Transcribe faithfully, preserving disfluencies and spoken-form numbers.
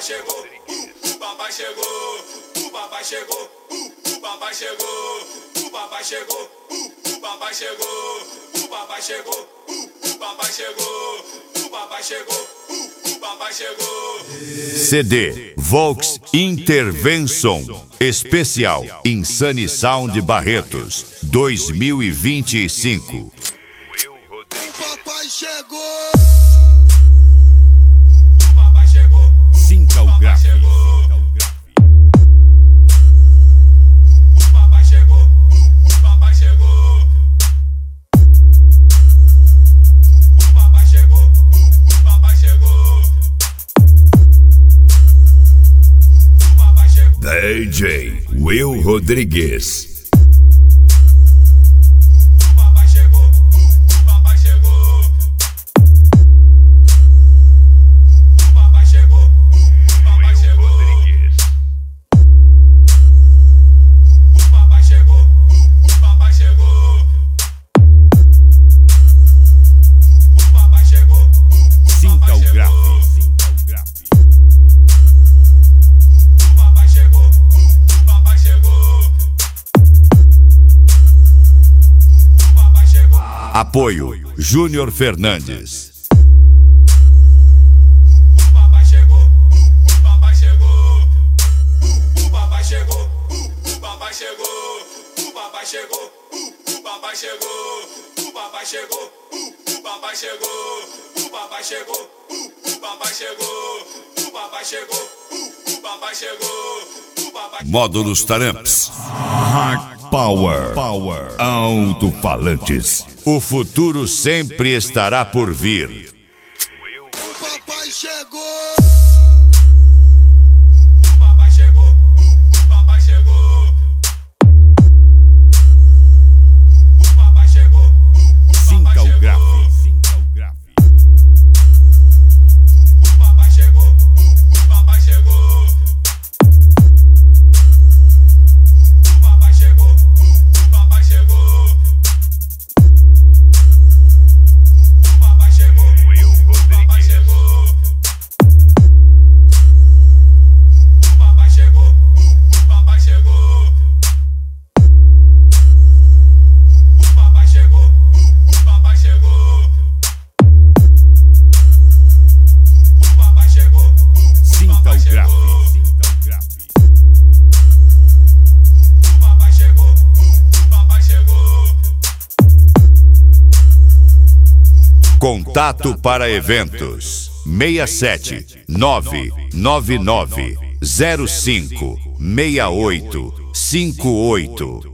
chegou, o papai chegou, o papai chegou, o papai chegou, o papai chegou, o papai chegou, o papai chegou, o papai chegou, o papai chegou, o papai chegou. C D Volks Intervention Especial Insane Sound Barretos dois mil e vinte e cinco. O papai chegou. Sincal Graf. D J Will Rodrigues. Apoio Júnior Fernandes. O papai chegou, o papai chegou, o papai chegou, o papai chegou, o papai chegou, o papai chegou, o papai chegou, o papai chegou, o papai chegou, o papai chegou, o papai chegou, o papai chegou, o papai. Módulos Taramps. Hard Power. Power. Alto-falantes. O futuro sempre estará por vir. O papai chegou. O papai chegou, o papai chegou. O papai chegou, Sincal Graf. Sincal Graf. o papai chegou, o papai chegou. O papai chegou, o papai chegou. O papai chegou, o papai chegou. O papai chegou, o papai chegou. O papai chegou, o papai chegou. O papai chegou, Sincal Graf. Sincal Graf. o papai chegou, o papai chegou. Contato para eventos seis sete nove nove nove zero cinco seis oito cinco oito.